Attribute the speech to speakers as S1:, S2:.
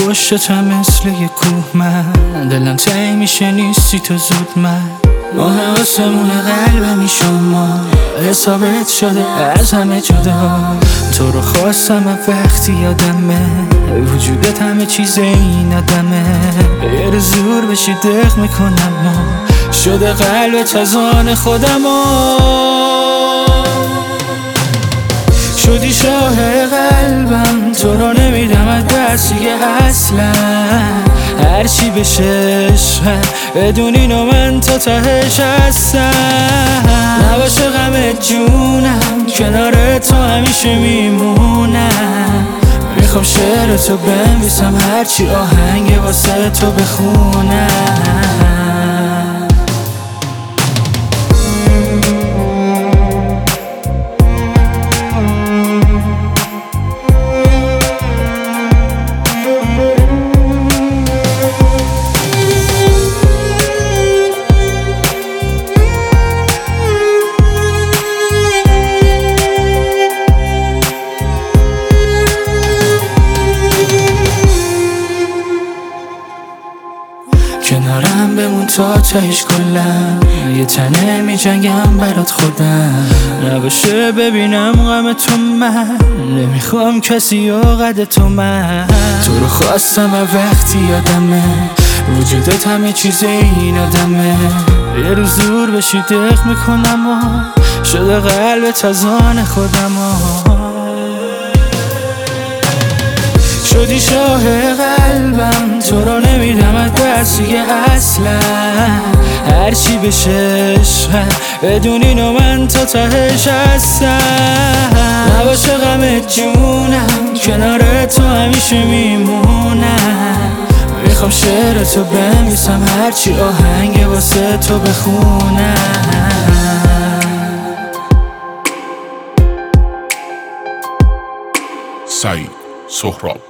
S1: پشتم مثل یه کوه من دلم تنگ میشه نیستی تو زود من ماه آسمون قلبمی شما حسابت شده از همه جدا تو رو خواستم وقتی یادمه وجودت همه چیز این آدمه یه روز زور بشی دق میکنم ما شده قلبت از آن خودم شدی شاه قلبم تو رو نمیدم از دست دیگه اصلا هرچی بشه عشقم بدونی نو من تا تهش هستم نباشه غمت جونم کنار تو همیشه میمونم میخوام شعر تو بنویسم هرچی آهنگ واسه تو بخونم کنارم بمون تا تهش کلم یه تنه می جنگم برات خودم نباشه ببینم غم تو من نمیخوام کسی قد تو من تو رو خواستم وقتی یادمه وجودت همه چیز این آدمه یه روز زور بشی دق میکنم شده قلبت از آن خودم شدی شاه قلبم تو رو نمیدم از دست دیگه اصلا هرچی بشه عشقم بدونی نو من تا تهش هستم نباشه غمت جونم کنار تو همیشه میمونم میخوام شعر تو بنویسم هرچی آهنگ واسه تو بخونم
S2: سعید سهراب